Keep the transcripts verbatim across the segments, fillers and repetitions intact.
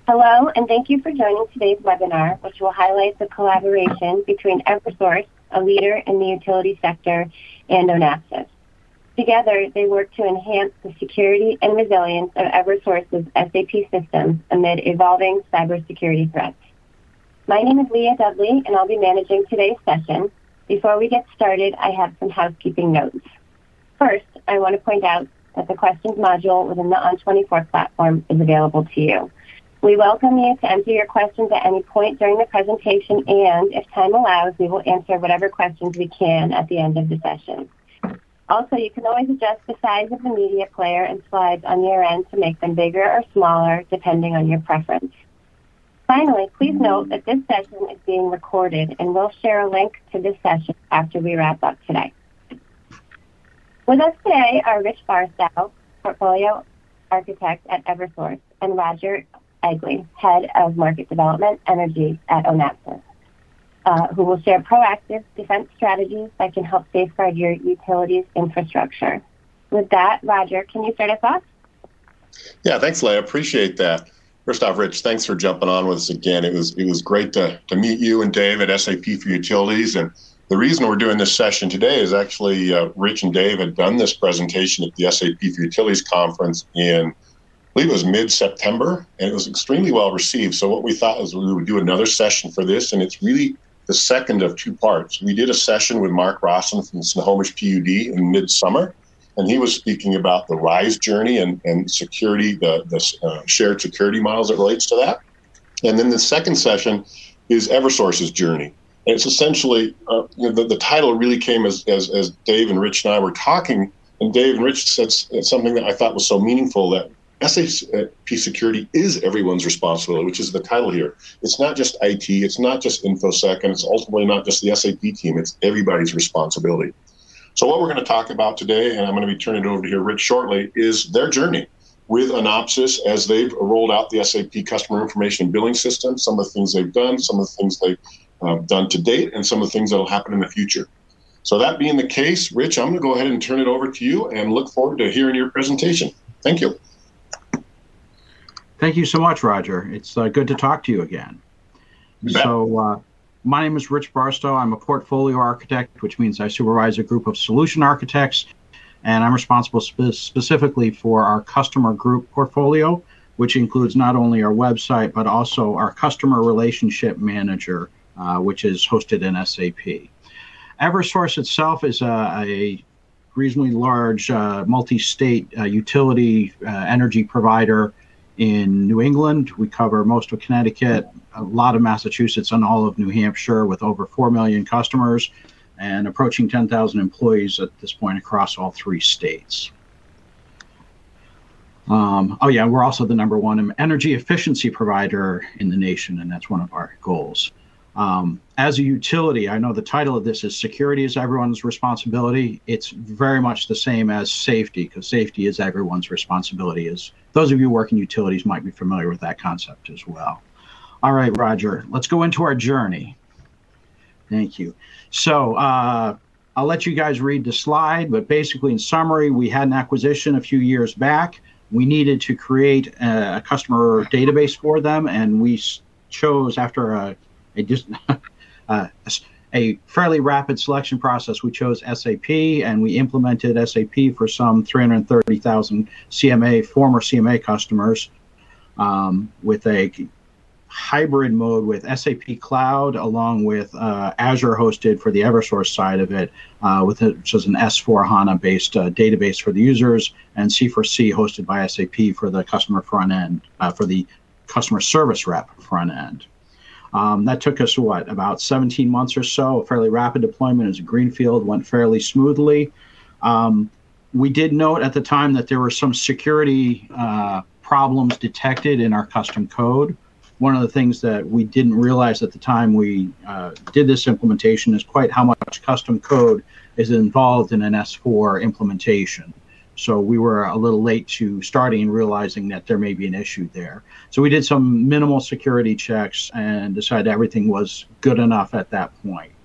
Hello, and thank you for joining today's webinar, which will highlight the collaboration between Eversource, a leader in the utility sector, and ONAPSIS. Together, they work to enhance the security and resilience of Eversource's S A P systems amid evolving cybersecurity threats. My name is Leah Dudley, and I'll be managing today's session. Before we get started, I have some housekeeping notes. First, I want to point out that the questions module within the O N twenty-four platform is available to you. We welcome you to enter your questions at any point during the presentation, and if time allows, we will answer whatever questions we can at the end of the session. Also, you can always adjust the size of the media player and slides on your end to make them bigger or smaller, depending on your preference. Finally, please note that this session is being recorded, and we'll share a link to this session after we wrap up today. With us today are Rich Barstow, Portfolio Architect at Eversource, and Roger Egley, Head of Market Development Energy at ONAPSIS. Uh, who will share proactive defense strategies that can help safeguard your utilities infrastructure. With that, Roger, can you start us off? Yeah, thanks, Leah. Appreciate that. First off, Rich, thanks for jumping on with us again. It was it was great to, to meet you and Dave at S A P for Utilities. And the reason we're doing this session today is actually uh, Rich and Dave had done this presentation at the S A P for Utilities conference in, I believe it was mid-September, and it was extremely well received. So what we thought was we would do another session for this, and it's really the second of two parts. We did a session with Mark Rosson from Snohomish P U D in midsummer, and he was speaking about the RISE journey and, and security, the, the uh, shared security models that relates to that. And then the second session is Eversource's journey. And it's essentially, uh, you know, the, the title really came as, as, as Dave and Rich and I were talking, and Dave and Rich said something that I thought was so meaningful, that S A P security is everyone's responsibility, which is the title here. It's not just I T, it's not just InfoSec, and it's ultimately not just the S A P team, it's everybody's responsibility. So what we're going to talk about today, and I'm going to be turning it over to here Rich shortly, is their journey with ONAPSIS as they've rolled out the S A P customer information and billing system, some of the things they've done, some of the things they've uh, done to date, and some of the things that will happen in the future. So that being the case, Rich, I'm going to go ahead and turn it over to you and look forward to hearing your presentation. Thank you. Thank you so much, Roger. It's uh, good to talk to you again. So uh, my name is Rich Barstow. I'm a portfolio architect, which means I supervise a group of solution architects, and I'm responsible spe specifically for our customer group portfolio, which includes not only our website, but also our customer relationship manager, uh, which is hosted in S A P. Eversource itself is a, a reasonably large uh, multi-state uh, utility uh, energy provider in New England. We cover most of Connecticut, a lot of Massachusetts, and all of New Hampshire, with over four million customers and approaching ten thousand employees at this point across all three states. Um, oh yeah, we're also the number one energy efficiency provider in the nation, and that's one of our goals. Um, as a utility, I know the title of this is Security is Everyone's Responsibility. It's very much the same as safety, because safety is everyone's responsibility. As those of you who work in utilities might be familiar with that concept as well. All right, Roger, let's go into our journey. Thank you. So uh, I'll let you guys read the slide, but basically in summary, we had an acquisition a few years back. We needed to create a, a customer database for them, and we chose, after a A, just, uh, a fairly rapid selection process, we chose S A P, and we implemented S A P for some three hundred thirty thousand C M A, former C M A customers, um, with a hybrid mode with S A P Cloud, along with uh, Azure hosted for the Eversource side of it, uh, with a, which is an S four HANA based uh, database for the users, and C four C hosted by S A P for the customer front end, uh, for the customer service rep front end. Um, that took us, what, about seventeen months or so, a fairly rapid deployment as a greenfield, went fairly smoothly. Um, we did note at the time that there were some security uh, problems detected in our custom code. One of the things that we didn't realize at the time we uh, did this implementation is quite how much custom code is involved in an S four implementation. So we were a little late to starting and realizing that there may be an issue there. So we did some minimal security checks and decided everything was good enough at that point.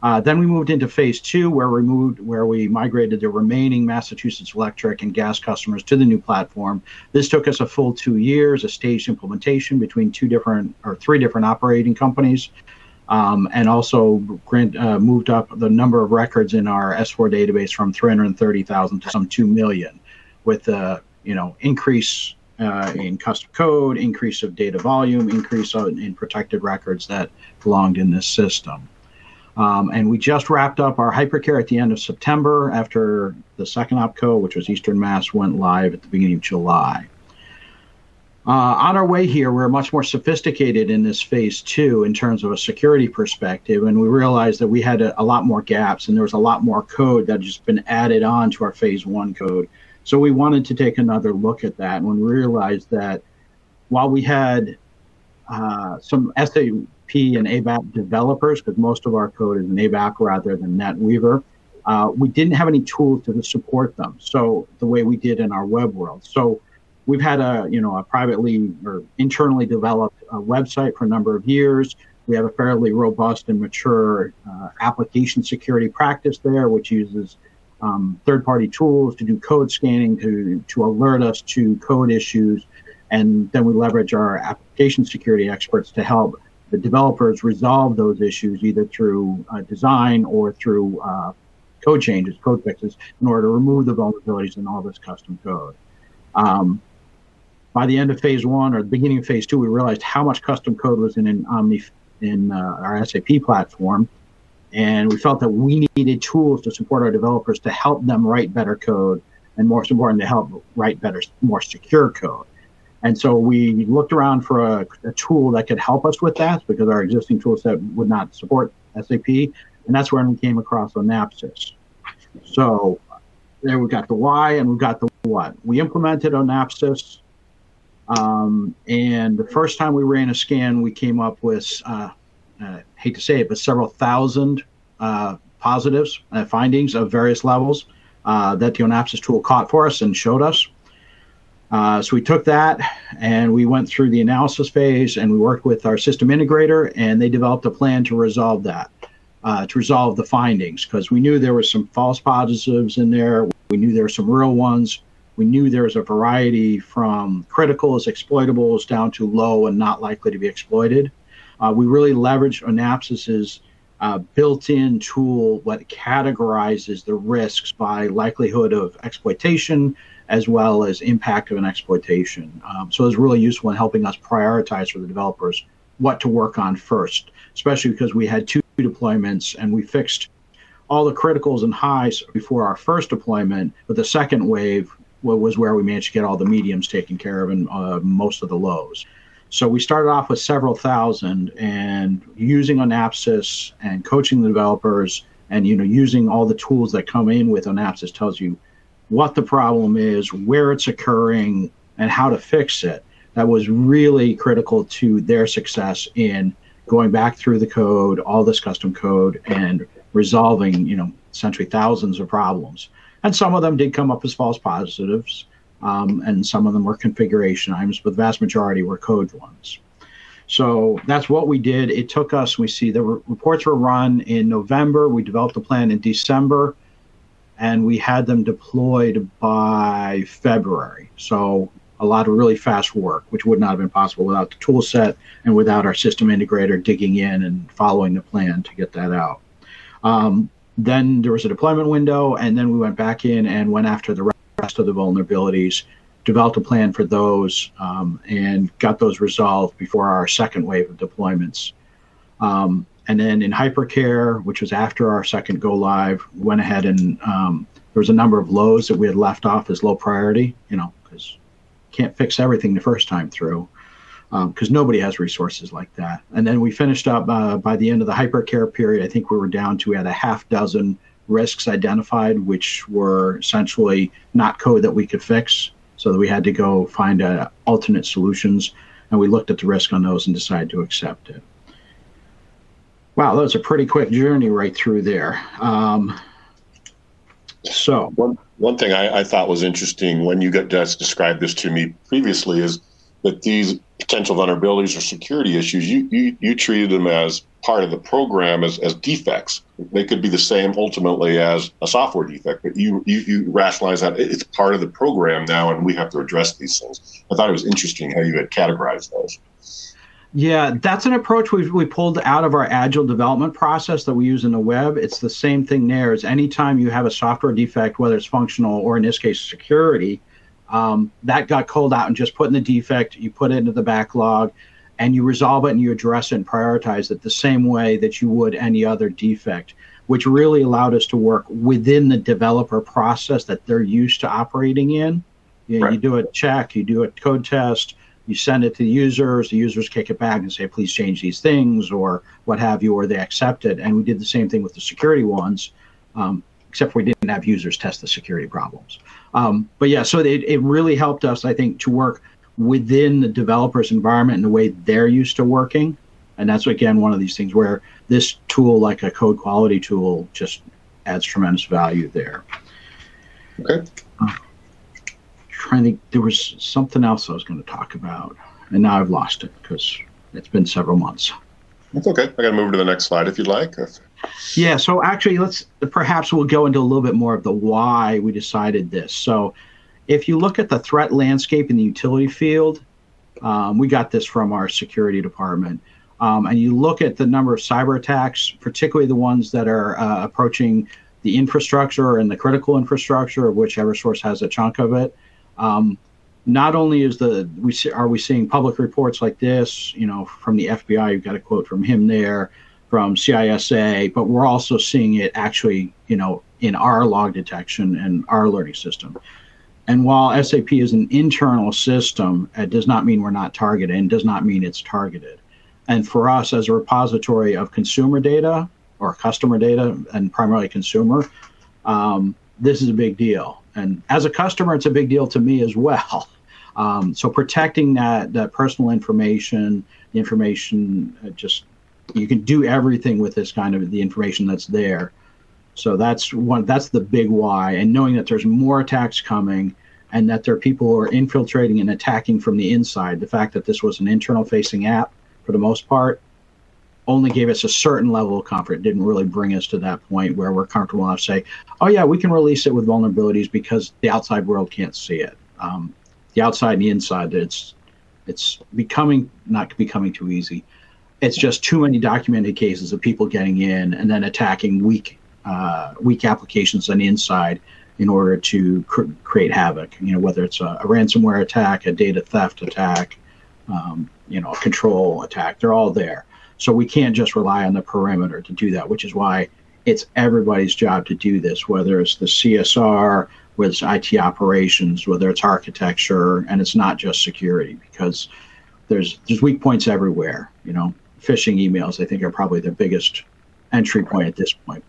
Uh, then we moved into phase two, where we moved, where we migrated the remaining Massachusetts Electric and gas customers to the new platform. This took us a full two years, a staged implementation between two different or three different operating companies, um, and also grant, uh, moved up the number of records in our S four database from three hundred thirty thousand to some two million, with a you know increase uh, in custom code, increase of data volume, increase in protected records that belonged in this system. Um, and we just wrapped up our hypercare at the end of September after the second OpCo, which was Eastern Mass, went live at the beginning of July. Uh, on our way here, we're much more sophisticated in this phase two in terms of a security perspective, and we realized that we had a, a lot more gaps, and there was a lot more code that had just been added on to our phase one code. So we wanted to take another look at that, and we realized that while we had uh, some S A P and A B A P developers, because most of our code is in A B A P rather than NetWeaver, uh, we didn't have any tools to support them. So the way we did in our web world. So we've had a you know a privately or internally developed uh, website for a number of years. We have a fairly robust and mature uh, application security practice there, which uses um, third-party tools to do code scanning to to alert us to code issues, and then we leverage our application security experts to help the developers resolve those issues either through uh, design or through uh, code changes, code fixes, in order to remove the vulnerabilities in all this custom code. Um, by the end of phase one or the beginning of phase two, we realized how much custom code was in an Omni in uh, our S A P platform, and we felt that we needed tools to support our developers to help them write better code, and most important, to help write better, more secure code. And so we looked around for a, a tool that could help us with that, because our existing tool set would not support S A P, and that's when we came across Onapsis. So there we got the why and we got the what. We implemented Onapsis, um, and the first time we ran a scan, we came up with, uh, uh, hate to say it, but several thousand uh, positives, uh, findings of various levels uh, that the Onapsis tool caught for us and showed us. Uh, so we took that and we went through the analysis phase, and we worked with our system integrator, and they developed a plan to resolve that, uh, to resolve the findings, because we knew there was some false positives in there. We knew there were some real ones. We knew there was a variety from criticals, exploitables, down to low and not likely to be exploited. Uh, we really leveraged Onapsis's uh, built-in tool, what categorizes the risks by likelihood of exploitation, as well as impact of an exploitation. Um, so it's really useful in helping us prioritize for the developers what to work on first, especially because we had two deployments and we fixed all the criticals and highs before our first deployment, but the second wave was where we managed to get all the mediums taken care of and uh, most of the lows. So we started off with several thousand, and using Onapsis and coaching the developers, and you know using all the tools that come in with Onapsis tells you what the problem is, where it's occurring, and how to fix it. That was really critical to their success in going back through the code, all this custom code, and resolving, you know, essentially thousands of problems. And some of them did come up as false positives, um, and some of them were configuration items, but the vast majority were code ones. So that's what we did. It took us, we see the re reports were run in November. We developed a plan in December, and we had them deployed by February. So a lot of really fast work, which would not have been possible without the tool set and without our system integrator digging in and following the plan to get that out. Um, then there was a deployment window, and then we went back in and went after the rest of the vulnerabilities, developed a plan for those, um, and got those resolved before our second wave of deployments. Um, and then in hypercare, which was after our second go live, we went ahead and um, there was a number of lows that we had left off as low priority, you know, because can't fix everything the first time through, because um, nobody has resources like that. And then we finished up uh, by the end of the hypercare period. I think we were down to, we had a half dozen risks identified, which were essentially not code that we could fix, so that we had to go find uh, alternate solutions. And we looked at the risk on those and decided to accept it. Wow, that was a pretty quick journey right through there. Um, so one one thing I, I thought was interesting when you got to describe this to me previously is that these potential vulnerabilities or security issues, you, you, you treated them as part of the program as, as defects. They could be the same ultimately as a software defect, but you, you, you rationalize that it's part of the program now and we have to address these things. I thought it was interesting how you had categorized those. Yeah, that's an approach we we pulled out of our agile development process that we use in the web. It's the same thing there. Is anytime you have a software defect, whether it's functional or in this case security, um, that got called out and just put in the defect, you put it into the backlog, and you resolve it and you address it and prioritize it the same way that you would any other defect, which really allowed us to work within the developer process that they're used to operating in. You, know, right. you do a check, you do a code test, you send it to the users, the users kick it back and say, please change these things or what have you, or they accept it. And we did the same thing with the security ones, um, except we didn't have users test the security problems. Um, but yeah, so it, it really helped us, I think, to work within the developer's environment and the way they're used to working. And that's, again, one of these things where this tool, like a code quality tool, just adds tremendous value there. Okay. Uh, trying to think, there was something else I was going to talk about, and now I've lost it because it's been several months. That's okay. I got to move to the next slide if you'd like. Yeah, so actually, let's perhaps we'll go into a little bit more of the why we decided this. So if you look at the threat landscape in the utility field, um, we got this from our security department, um, and you look at the number of cyber attacks, particularly the ones that are uh, approaching the infrastructure and the critical infrastructure, of which Eversource has a chunk of it. Um, not only is the we see, are we seeing public reports like this, you know, from the F B I, you've got a quote from him there, from C I S A, but we're also seeing it actually, you know, in our log detection and our alerting system. And while S A P is an internal system, it does not mean we're not targeted and does not mean it's targeted. And for us as a repository of consumer data or customer data and primarily consumer, um, this is a big deal. And as a customer, it's a big deal to me as well. Um, so protecting that that personal information, the information, uh, just you can do everything with this kind of the information that's there. So that's one. That's the big why. And knowing that there's more attacks coming, and that there are people who are infiltrating and attacking from the inside. The fact that this was an internal-facing app for the most part only gave us a certain level of comfort. It didn't really bring us to that point where we're comfortable enough to say, oh yeah, we can release it with vulnerabilities because the outside world can't see it. Um, the outside and the inside, it's it's becoming, not becoming too easy. It's just too many documented cases of people getting in and then attacking weak, uh, weak applications on the inside in order to cr create havoc. You know, whether it's a, a ransomware attack, a data theft attack, um, you know, a control attack, they're all there. So we can't just rely on the perimeter to do that, which is why it's everybody's job to do this, whether it's the C S R, whether it's I T operations, whether it's architecture, and it's not just security, because there's there's weak points everywhere. You know, phishing emails, I think, are probably the biggest entry point at this point.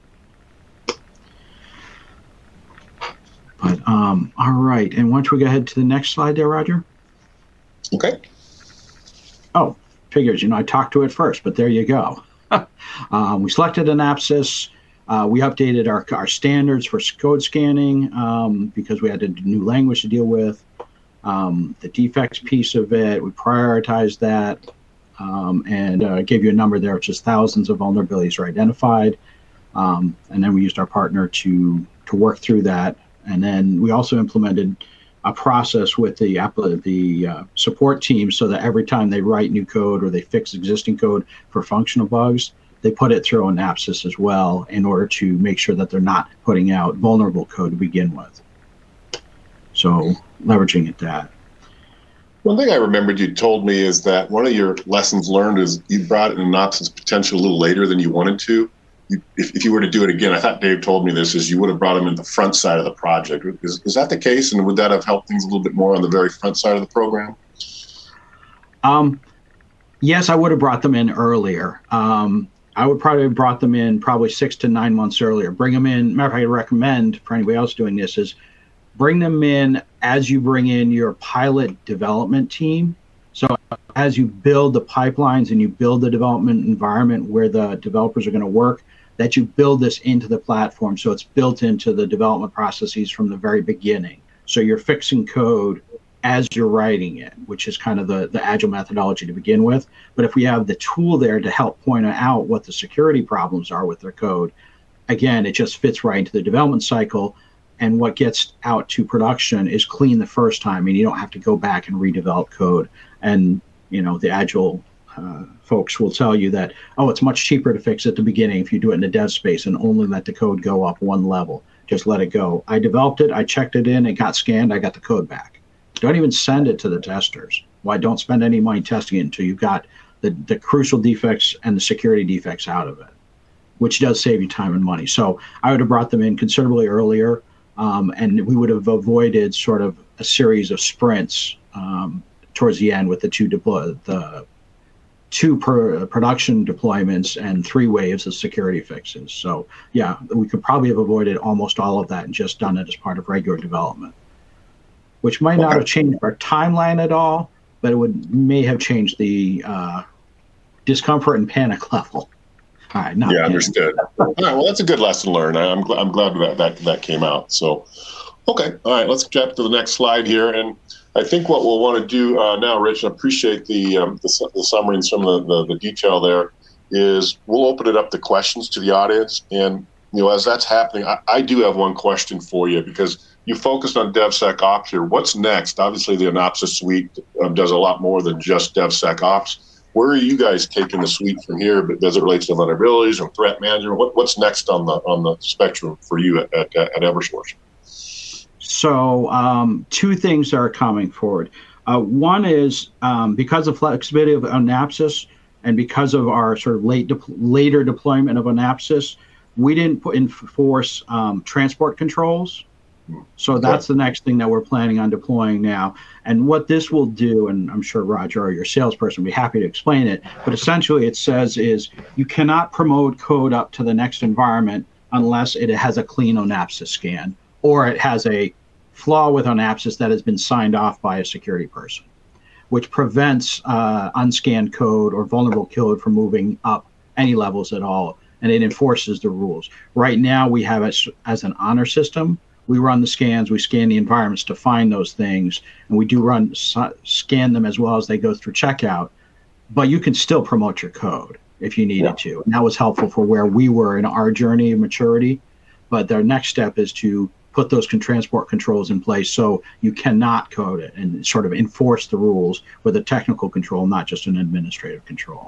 But um, all right, and why don't we go ahead to the next slide there, Roger? Okay. Oh. Figures, you know, I talked to it first, but there you go. um, we selected Anapsys. Uh, we updated our, our standards for code scanning um, because we had a new language to deal with. Um, the defects piece of it, we prioritized that um, and uh, gave you a number there, which is thousands of vulnerabilities are identified. Um, and then we used our partner to, to work through that. And then we also implemented a process with the the uh, support team so that every time they write new code or they fix existing code for functional bugs, they put it through Anapsys as well in order to make sure that they're not putting out vulnerable code to begin with. So leveraging at that. One thing I remembered you told me is that one of your lessons learned is you brought in Anapsys potential a little later than you wanted to. You, if, if you were to do it again, I thought Dave told me this, is you would have brought them in the front side of the project. Is, is that the case? And would that have helped things a little bit more on the very front side of the program? Um, yes, I would have brought them in earlier. Um, I would probably have brought them in probably six to nine months earlier. Bring them in. Matter of fact, I recommend for anybody else doing this is bring them in as you bring in your pilot development team. So as you build the pipelines and you build the development environment where the developers are going to work, that you build this into the platform so it's built into the development processes from the very beginning. So you're fixing code as you're writing it, which is kind of the, the agile methodology to begin with. But if we have the tool there to help point out what the security problems are with their code, again, it just fits right into the development cycle. And what gets out to production is clean the first time, and you don't have to go back and redevelop code. And, you know, the agile uh, folks will tell you that, oh, it's much cheaper to fix at the beginning if you do it in the dev space and only let the code go up one level. Just let it go. I developed it, I checked it in, it got scanned, I got the code back. Don't even send it to the testers. Why? Don't spend any money testing it until you've got the, the crucial defects and the security defects out of it, which does save you time and money. So I would have brought them in considerably earlier, um, and we would have avoided sort of a series of sprints um, towards the end with the two deploy the two per production deployments and three waves of security fixes. So yeah, we could probably have avoided almost all of that and just done it as part of regular development, which might not have changed our timeline at all, but it would may have changed the uh, discomfort and panic level. All right, not yeah, panic. Understood. All right, well, that's a good lesson learned. I'm gl- I'm glad that, that that came out. So, okay, all right, let's jump to the next slide here, and I think what we'll want to do uh, now, Rich, I appreciate the, um, the the summary and some of the, the, the detail there, is we'll open it up to questions to the audience. And, you know, as that's happening, I, I do have one question for you, because you focused on DevSecOps here. What's next? Obviously, the Anapsys suite um, does a lot more than just DevSecOps. Where are you guys taking the suite from here? But as it relates to vulnerabilities and threat management, what, what's next on the on the spectrum for you at, at, at Eversource? So um, two things are coming forward. Uh, one is um, because of flexibility of Anapsys and because of our sort of late de- later deployment of Anapsys, we didn't put enforce um, transport controls. So that's the next thing that we're planning on deploying now. And what this will do, and I'm sure Roger or your salesperson will be happy to explain it, but essentially it says is you cannot promote code up to the next environment unless it has a clean Anapsys scan, or it has a flaw with Anapsys that has been signed off by a security person, which prevents uh, unscanned code or vulnerable code from moving up any levels at all, and it enforces the rules. Right now, we have it as an honor system. We run the scans, we scan the environments to find those things, and we do run scan them as well as they go through checkout, but you can still promote your code if you needed yeah. to. And that was helpful for where we were in our journey of maturity, but their next step is to put those con- transport controls in place so you cannot code it and sort of enforce the rules with a technical control, not just an administrative control.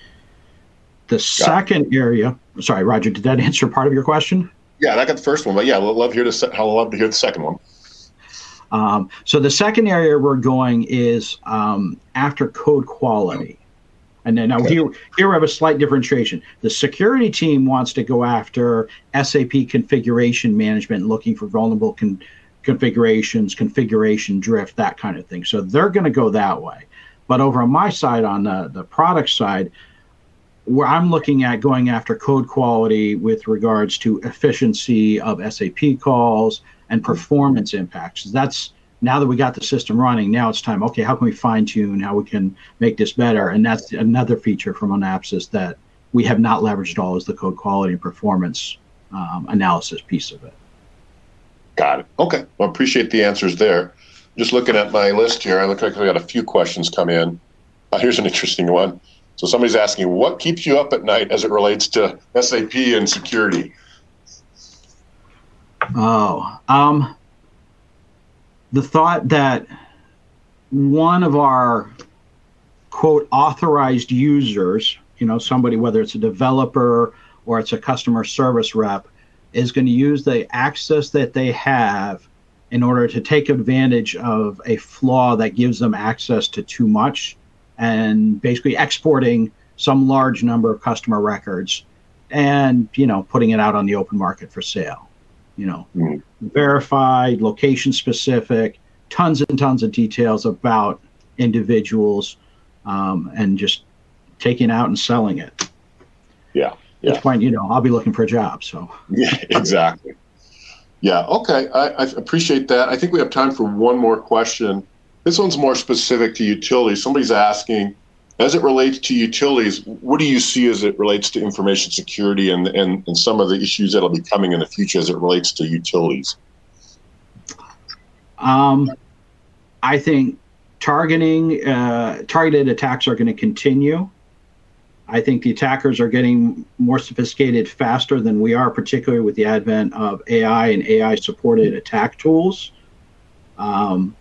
The Got second it. area, sorry, Roger, did that answer part of your question? Yeah, I got the first one, but yeah, we'll love to hear the se- I'll love to hear the second one. Um, so the second area we're going is um, after code quality. And then now okay. here, here we have a slight differentiation. The security team wants to go after S A P configuration management, looking for vulnerable con- configurations, configuration drift, that kind of thing. So they're going to go that way. But over on my side, on the, the product side, where I'm looking at going after code quality with regards to efficiency of S A P calls and performance impacts. That's now that we got the system running, now it's time, okay, how can we fine tune, how we can make this better? And that's another feature from Anapsys that we have not leveraged at all, is the code quality and performance um, analysis piece of it. Got it. Okay. Well, appreciate the answers there. Just looking at my list here, I look like I got a few questions come in. Uh, here's an interesting one. So somebody's asking, what keeps you up at night as it relates to S A P and security? Oh, um, the thought that one of our, quote, authorized users, you know, somebody, whether it's a developer or it's a customer service rep, is going to use the access that they have in order to take advantage of a flaw that gives them access to too much, and basically exporting some large number of customer records and, you know, putting it out on the open market for sale. You know, mm. verified, location specific, tons and tons of details about individuals, um, and just taking out and selling it. Yeah. Yeah. At this point, you know, I'll be looking for a job. So. Yeah, exactly. Yeah. Okay. I, I appreciate that. I think we have time for one more question. This one's more specific to utilities. Somebody's asking, as it relates to utilities, what do you see as it relates to information security and, and, and some of the issues that will be coming in the future as it relates to utilities? Um, I think targeting, uh, targeted attacks are going to continue. I think the attackers are getting more sophisticated faster than we are, particularly with the advent of A I and A I-supported attack tools. Um,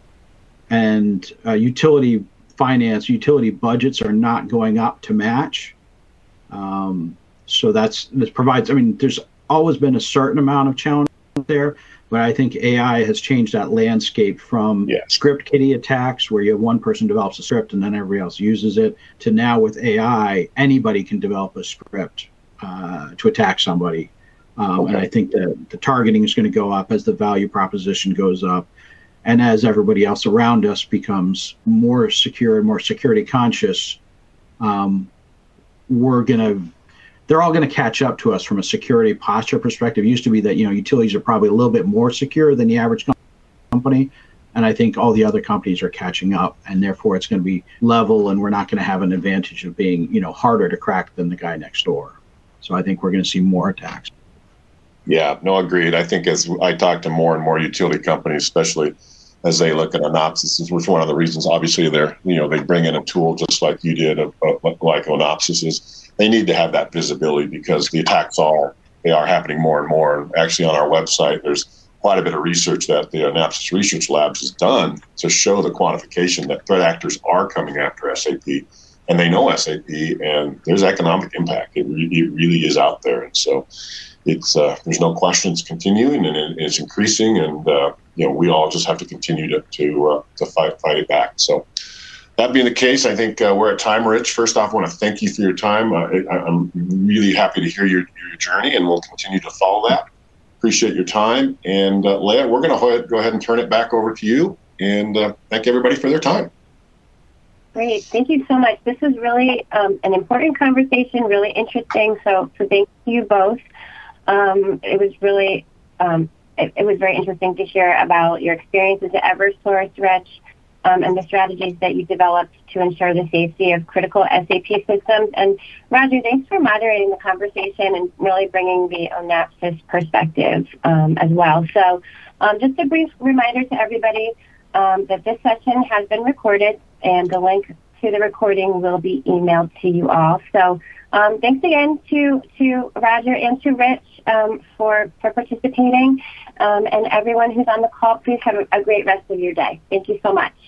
and uh, utility finance, utility budgets are not going up to match. Um, so that's this provides. I mean, there's always been a certain amount of challenge there, but I think A I has changed that landscape from yes. script kiddie attacks, where you have one person develops a script and then everybody else uses it, to now with A I, anybody can develop a script uh, to attack somebody. Um, okay. And I think that the targeting is going to go up as the value proposition goes up, and as everybody else around us becomes more secure and more security conscious. Um, we're going to they're all going to catch up to us from a security posture perspective. It used to be that, you know, utilities are probably a little bit more secure than the average company. And I think all the other companies are catching up, and therefore it's going to be level, and we're not going to have an advantage of being, you know, harder to crack than the guy next door. So I think we're going to see more attacks. Yeah, no, agreed. I think as I talk to more and more utility companies, especially as they look at Onopsis, which is one of the reasons, obviously, they're, you know, they bring in a tool just like you did, uh, like Onopsis is. They need to have that visibility, because the attacks are, they are happening more and more. And actually on our website, there's quite a bit of research that the Onopsis Research Labs has done to show the quantification that threat actors are coming after S A P, and they know S A P, and there's economic impact. It, re- it really is out there. And so it's, uh, there's no question it's continuing, and it, it's increasing. And, uh, you know, we all just have to continue to, to, uh, to fight, fight it back. So, that being the case, I think uh, we're at time, Rich. First off, I want to thank you for your time. Uh, I, I'm really happy to hear your, your journey, and we'll continue to follow that. Appreciate your time. And uh, Leah, we're going to go ahead and turn it back over to you, and uh, thank everybody for their time. Great. Thank you so much. This is really um, an important conversation, really interesting. So, so thank you both. Um, it was really, um, it, it was very interesting to hear about your experiences at Eversource, Rich. Um, and the strategies that you developed to ensure the safety of critical S A P systems. And Roger, thanks for moderating the conversation and really bringing the Onapsis perspective um, as well. So um, just a brief reminder to everybody um, that this session has been recorded, and the link to the recording will be emailed to you all. So um, thanks again to, to Roger and to Rich um, for, for participating. Um, and everyone who's on the call, please have a, a great rest of your day. Thank you so much.